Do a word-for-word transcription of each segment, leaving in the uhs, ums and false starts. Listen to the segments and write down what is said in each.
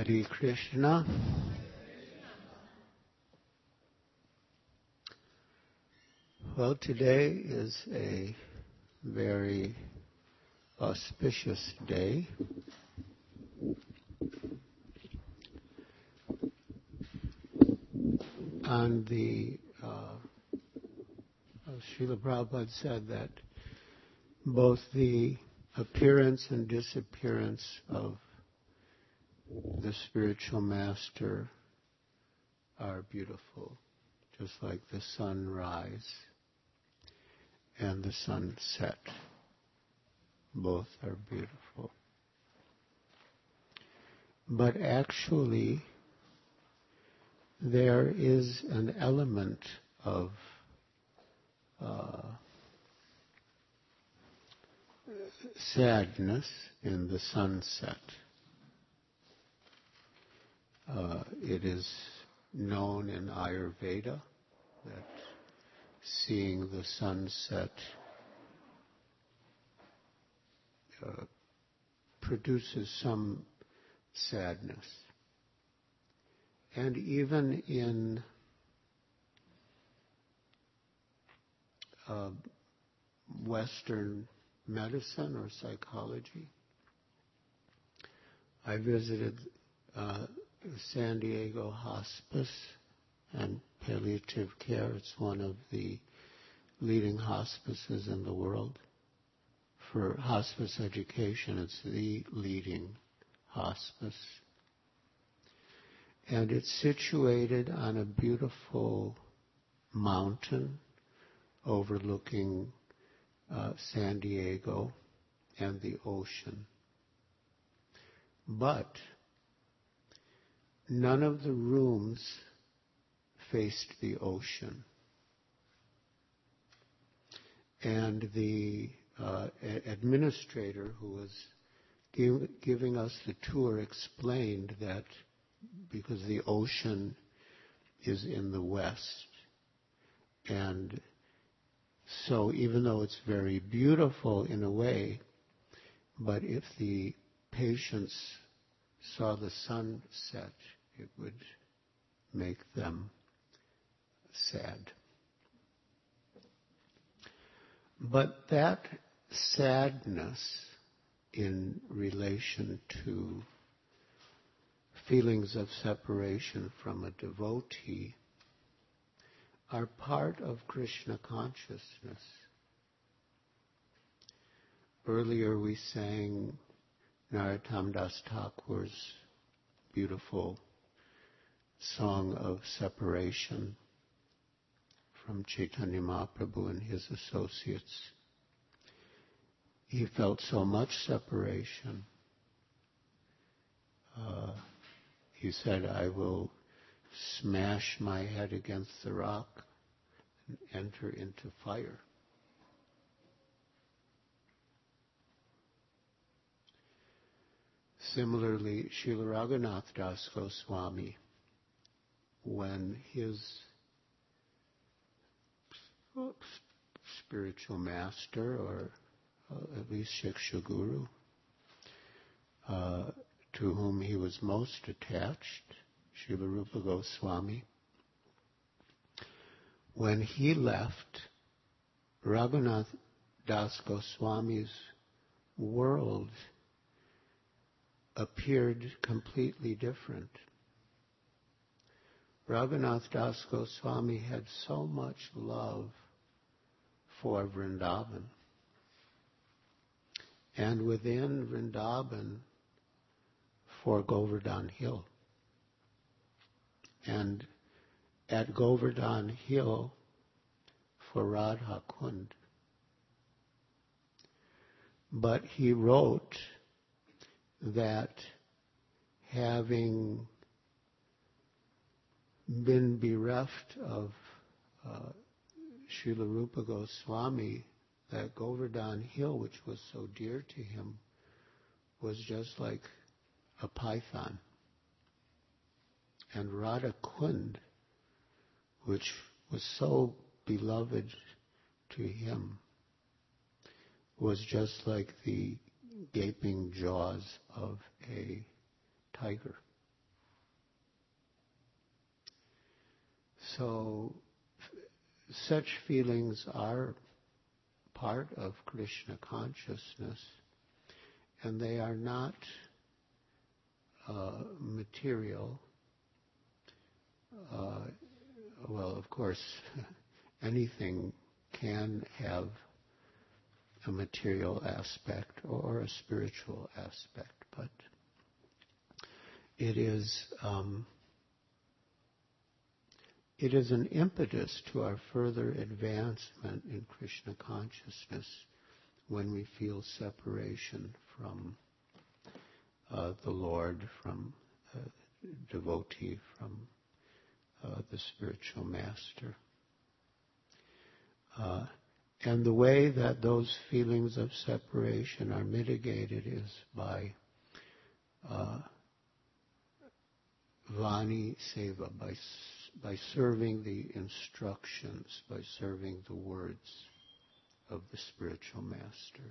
Hare Krishna. Well, today is a very auspicious day. On the, uh, Srila Prabhupada said that both the appearance and disappearance of the spiritual master are beautiful, just like the sunrise and the sunset. Both are beautiful. But actually, there is an element of uh, sadness in the sunset. Uh, it is known in Ayurveda that seeing the sunset uh, produces some sadness. And even in uh, Western medicine or psychology, I visited uh, San Diego Hospice and Palliative Care. It's one of the leading hospices in the world. For hospice education, it's the leading hospice. And it's situated on a beautiful mountain overlooking uh, San Diego and the ocean. But none of the rooms faced the ocean. And the uh, administrator who was give, giving us the tour explained that because the ocean is in the west, and so even though it's very beautiful in a way, but if the patients saw the sunset, it would make them sad. But that sadness in relation to feelings of separation from a devotee are part of Krishna consciousness. Earlier we sang Narottam Das Thakur's beautiful song of separation from Chaitanya Mahaprabhu and his associates. He felt so much separation. Uh, he said, I will smash my head against the rock and enter into fire. Similarly, Srila Raghunath Das Goswami, when his spiritual master, or uh, at least Shiksha Guru, uh, to whom he was most attached, Srila Rupa Goswami, when he left, Raghunath Das Goswami's world appeared completely different. Raghunath Das Goswami had so much love for Vrindavan. And within Vrindavan, for Govardhan Hill. And at Govardhan Hill, for Radha Kund. But he wrote that having been bereft of uh, Srila Rupa Goswami, that Govardhan Hill, which was so dear to him, was just like a python. And Radha Kund, which was so beloved to him, was just like the gaping jaws of a tiger. so f- such feelings are part of Krishna consciousness, and they are not uh, material. Uh, well, of course, anything can have a material aspect or a spiritual aspect, but it is um, it is an impetus to our further advancement in Krishna consciousness when we feel separation from uh, the Lord, from a devotee, from uh, the spiritual master. Uh, and the way that those feelings of separation are mitigated is by uh, Vani Seva, by, by serving the instructions, by serving the words of the spiritual master.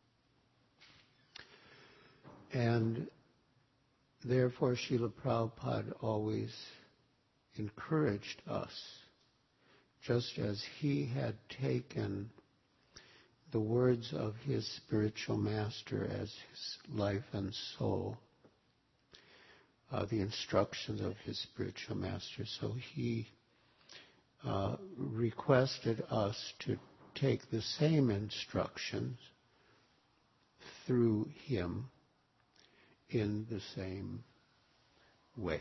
And therefore Srila Prabhupada always encouraged us, just as he had taken the words of his spiritual master as his life and soul, uh, the instructions of his spiritual master. So he uh, requested us to take the same instructions through him in the same way.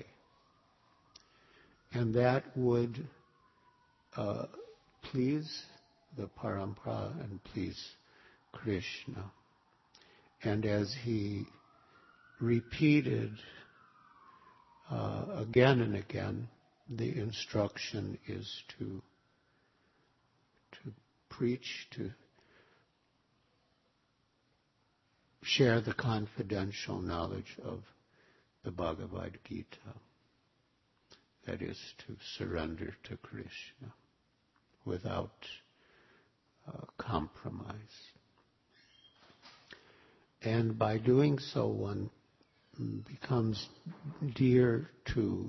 And that would uh, please the Parampara and please Krishna. And as he repeated uh, again and again, the instruction is to to preach, to share the confidential knowledge of the Bhagavad Gita. That is, to surrender to Krishna without uh, compromise. And by doing so, one becomes dear to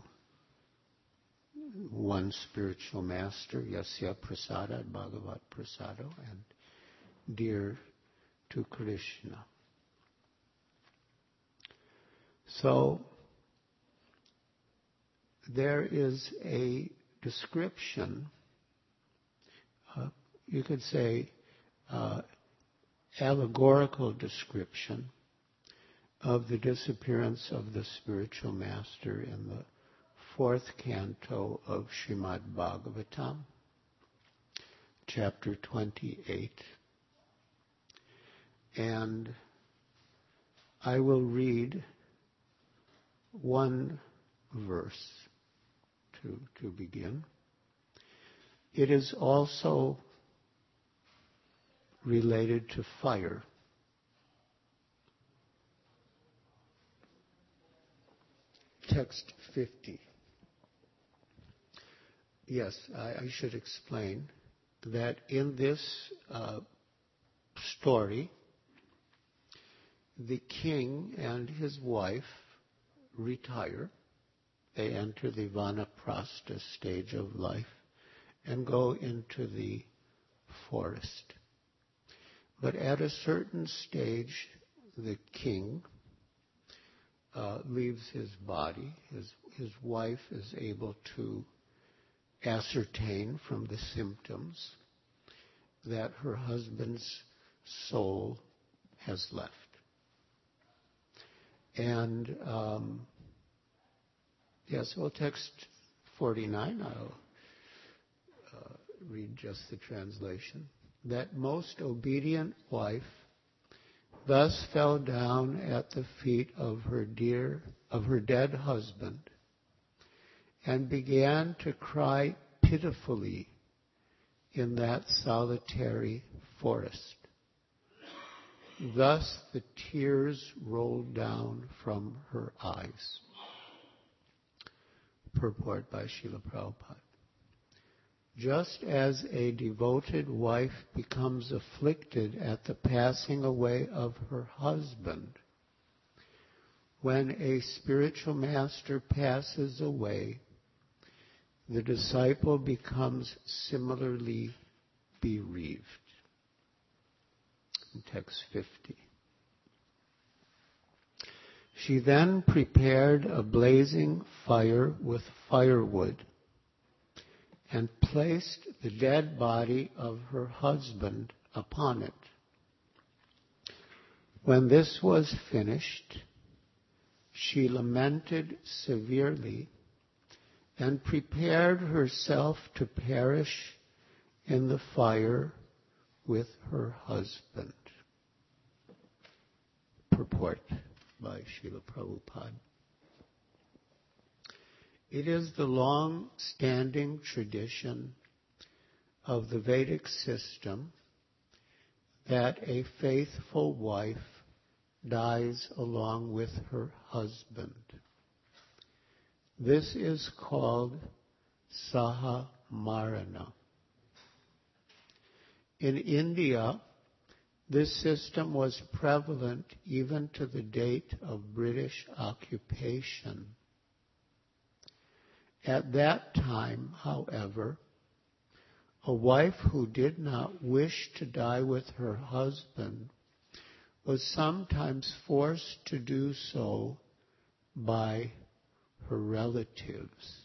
one's spiritual master, Yasya Prasada, Bhagavat Prasado, and dear to Krishna. So, there is a description, uh, you could say, uh, allegorical description of the disappearance of the spiritual master in the fourth canto of Srimad Bhagavatam, chapter twenty-eight. And I will read one verse to, to begin. It is also related to fire. Text fifty. Yes, I, I should explain that in this uh, story, the king and his wife retire. They enter the vanaprastha stage of life and go into the forest. But at a certain stage, the king uh, leaves his body. His, his wife is able to ascertain from the symptoms that her husband's soul has left. And um, yes, well, text forty-nine, I'll uh, read just the translation. That most obedient wife thus fell down at the feet of her dear, of her dead husband, and began to cry pitifully in that solitary forest. Thus the tears rolled down from her eyes. Purport by Srila Prabhupada. Just as a devoted wife becomes afflicted at the passing away of her husband, when a spiritual master passes away, the disciple becomes similarly bereaved. In text fifty. She then prepared a blazing fire with firewood and placed the dead body of her husband upon it. When this was finished, she lamented severely and prepared herself to perish in the fire with her husband. Purport by Srila Prabhupada. It is the long-standing tradition of the Vedic system that a faithful wife dies along with her husband. This is called Saha Marana. In India, this system was prevalent even to the date of British occupation. At that time, however, a wife who did not wish to die with her husband was sometimes forced to do so by her relatives.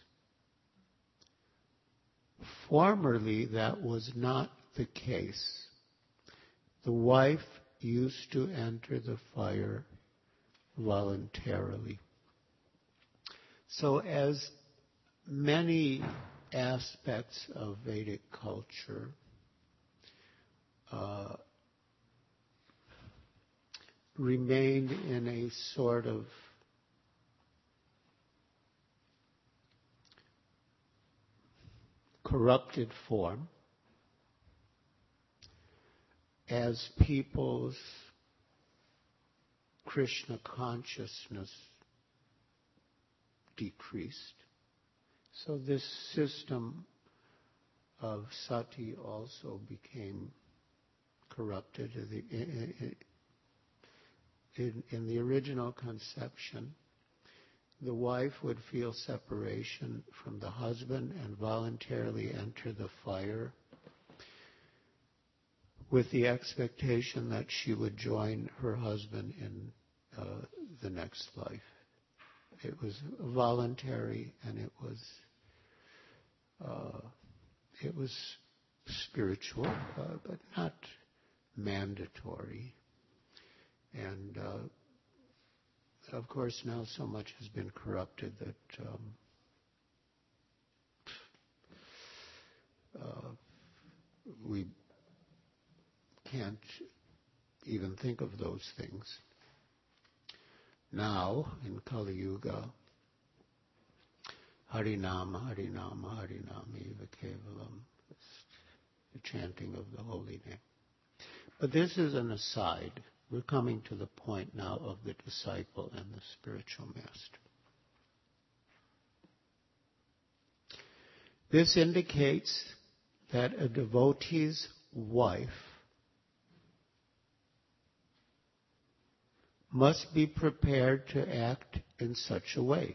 Formerly, that was not the case. The wife used to enter the fire voluntarily. So as many aspects of Vedic culture uh, remained in a sort of corrupted form, as people's Krishna consciousness decreased. So this system of sati also became corrupted. In, in the original conception, the wife would feel separation from the husband and voluntarily enter the fire with the expectation that she would join her husband in uh, the next life. It was voluntary, and it was uh, it was spiritual, uh, but not mandatory. And uh, of course, now so much has been corrupted that um, uh, we can't even think of those things. Now, in Kali Yuga, Harinama, Harinama, Harinama, Eva Kevalam, the chanting of the holy name. But this is an aside. We're coming to the point now of the disciple and the spiritual master. This indicates that a devotee's wife must be prepared to act in such a way.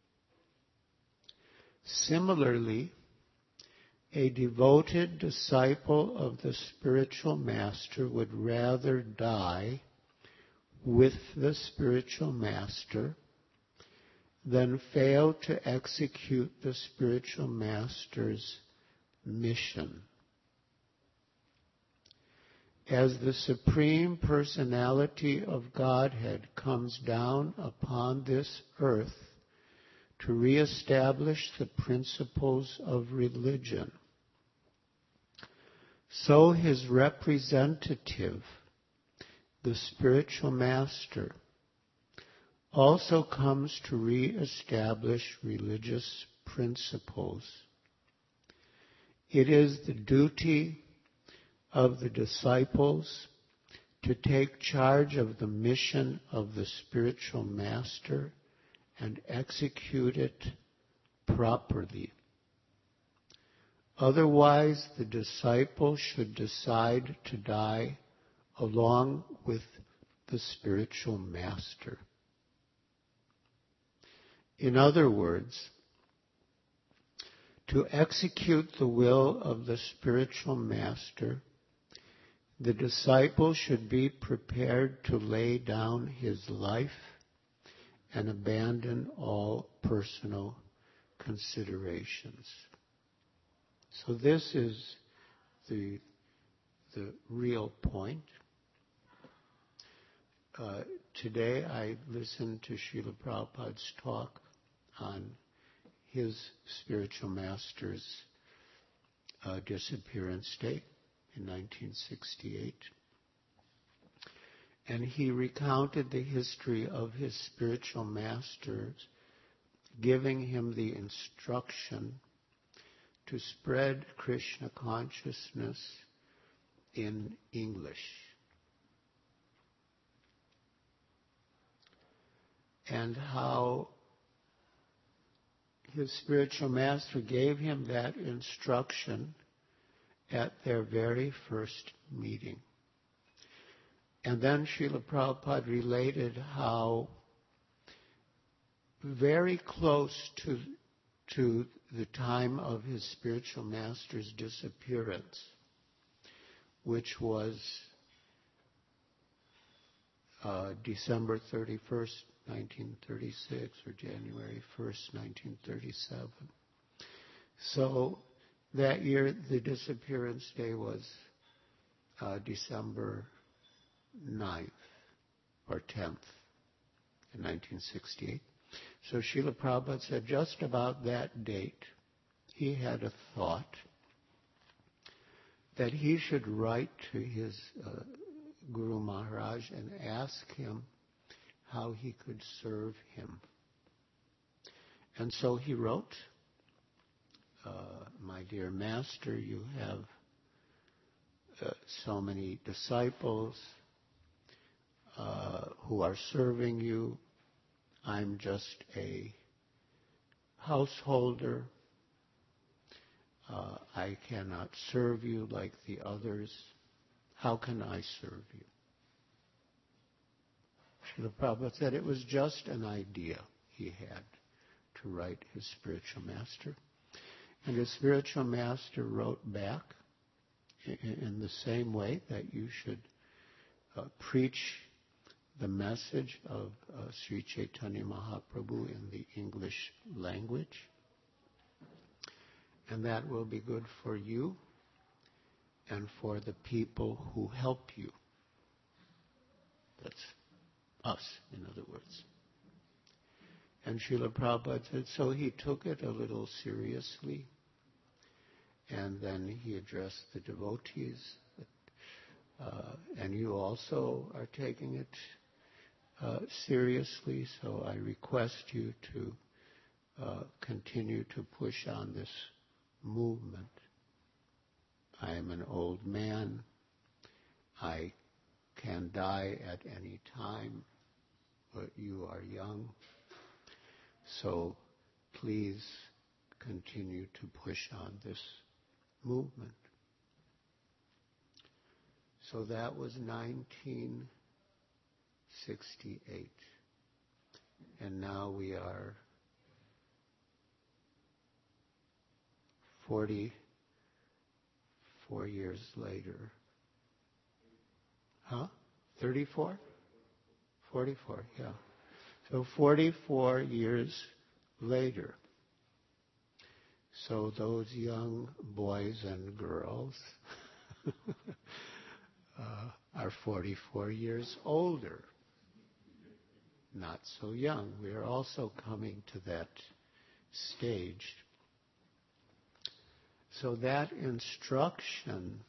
Similarly, a devoted disciple of the spiritual master would rather die with the spiritual master than fail to execute the spiritual master's mission. As the Supreme Personality of Godhead comes down upon this earth to reestablish the principles of religion, so his representative, the spiritual master, also comes to reestablish religious principles. It is the duty of the disciples to take charge of the mission of the spiritual master and execute it properly. Otherwise, the disciple should decide to die along with the spiritual master. In other words, To execute the will of the spiritual master, the disciple should be prepared to lay down his life and abandon all personal considerations. So this is the, the real point. Uh, today I listened to Srila Prabhupada's talk on his spiritual master's uh, disappearance day in nineteen sixty-eight. And he recounted the history of his spiritual masters giving him the instruction to spread Krishna consciousness in English. And how his spiritual master gave him that instruction at their very first meeting. And then Srila Prabhupada related how very close to, to the time of his spiritual master's disappearance, which was uh, December thirty-first, nineteen thirty-six, or January first, nineteen thirty-seven. So that year, the disappearance day was uh, December ninth or tenth in nineteen sixty-eight. So Srila Prabhupada said just about that date, he had a thought that he should write to his uh, Guru Maharaj and ask him how he could serve him. And so he wrote, uh, my dear master, you have uh, so many disciples uh, who are serving you. I'm just a householder. Uh, I cannot serve you like the others. How can I serve you? Srila Prabhupada said it was just an idea he had to write his spiritual master. And his spiritual master wrote back in, in the same way that you should uh, preach the message of uh, Sri Chaitanya Mahaprabhu in the English language. And that will be good for you and for the people who help you. That's us, in other words. And Srila Prabhupada said, so he took it a little seriously, and then he addressed the devotees. Uh, and you also are taking it uh, seriously, so I request you to uh, continue to push on this movement. I am an old man. I can die at any time, but you are young. So please continue to push on this movement. So that was nineteen sixty-eight. And now we are forty-four years later. Huh? thirty-four? forty-four, yeah. So forty-four years later. So those young boys and girls uh, are forty-four years older. Not so young. We are also coming to that stage. So that instruction,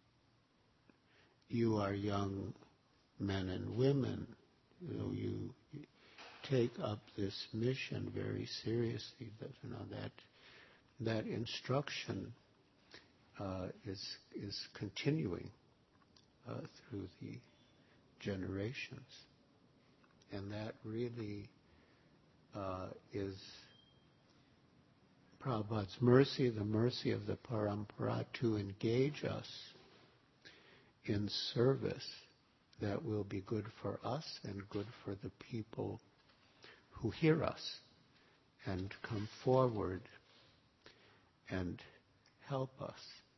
you are young men and women, you know, you take up this mission very seriously. That, you know, that that instruction uh, is is continuing uh, through the generations, and that really uh, is Prabhupada's mercy, the mercy of the Parampara, to engage us in service that will be good for us and good for the people who hear us and come forward and help us.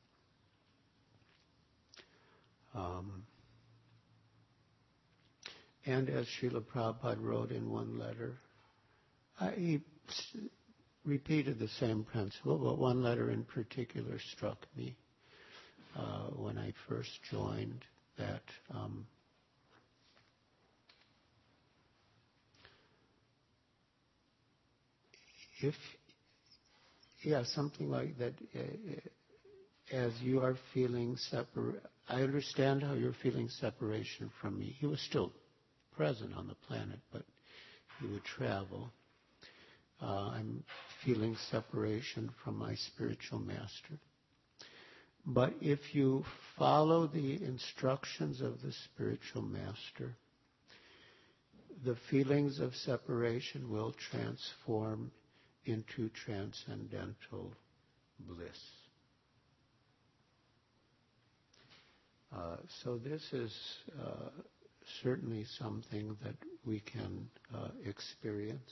Um, and as Srila Prabhupada wrote in one letter, I, he s- repeated the same principle, but one letter in particular struck me uh, when I first joined, that um, if, yeah, something like that, uh, as you are feeling separate, I understand how you're feeling separation from me. He was still present on the planet, but he would travel. Uh, I'm feeling separation from my spiritual master. But if you follow the instructions of the spiritual master, the feelings of separation will transform into transcendental bliss. Uh, so this is uh, certainly something that we can uh, experience.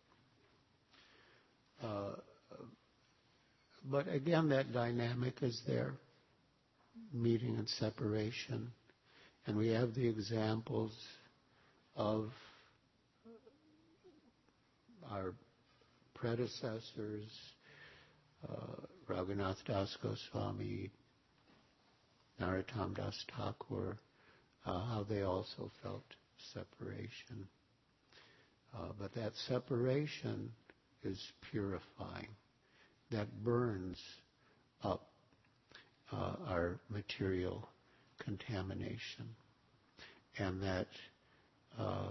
Uh, but again, that dynamic is there, meeting and separation. And we have the examples of our predecessors, uh, Raghunath Das Goswami, Narottam Das Thakur, uh, how they also felt separation. Uh, but that separation is purifying. That burns up uh, our material contamination. And that uh,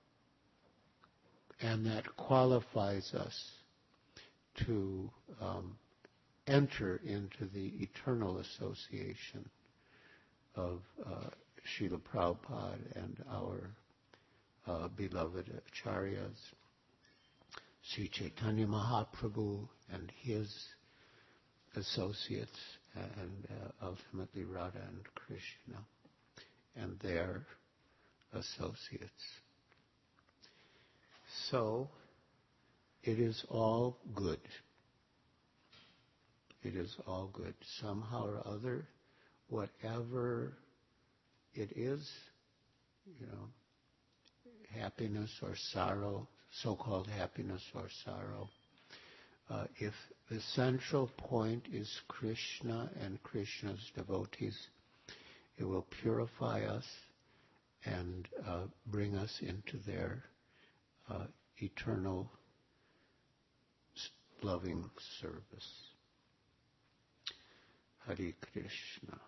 and that qualifies us to um, enter into the eternal association of uh, Srila Prabhupada and our uh, beloved acharyas, Sri Chaitanya Mahaprabhu and his associates, and uh, ultimately Radha and Krishna and their associates. So, it is all good. It is all good. Somehow or other, whatever it is, you know, happiness or sorrow, so-called happiness or sorrow, uh, if the central point is Krishna and Krishna's devotees, it will purify us and uh, bring us into their uh, eternal loving service. Hare Krishna.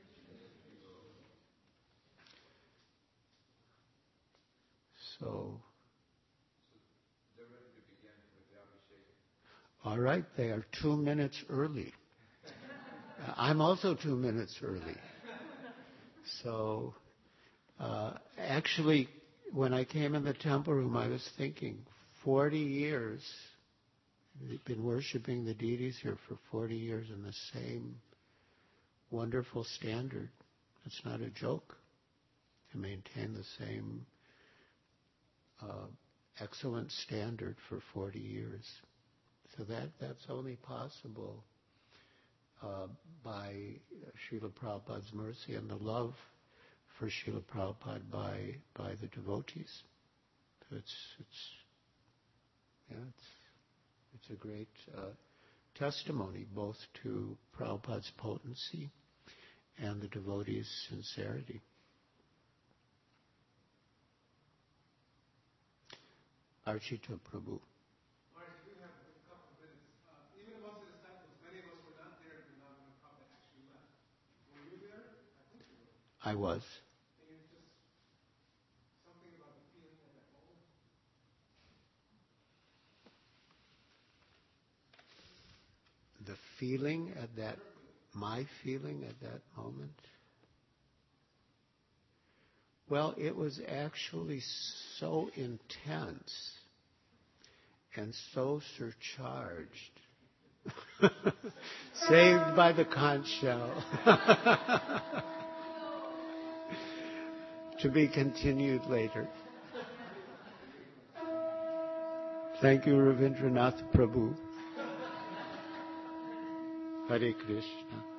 So, all right, they are two minutes early. I'm also two minutes early. So, uh, actually, when I came in the temple room, I was thinking, forty years, we've been worshiping the deities here for forty years in the same wonderful standard. It's not a joke to maintain the same uh, excellent standard for forty years. So that that's only possible uh, by Srila Prabhupada's mercy and the love for Srila Prabhupada by by the devotees. So it's it's yeah it's it's a great uh, testimony both to Prabhupada's potency and the devotees' sincerity. Archita Prabhu. Maharaj, we have a couple of minutes. Uh, even amongst the disciples, many of us were not there when Navana Prabhupada actually left. Were you there? I think you were. I was. Can you just something about the feeling at that moment? The feeling at that, my feeling at that moment? Well, it was actually so intense and so surcharged. Saved by the conch shell. To be continued later. Thank you, Ravindranath Prabhu. Hare Krishna.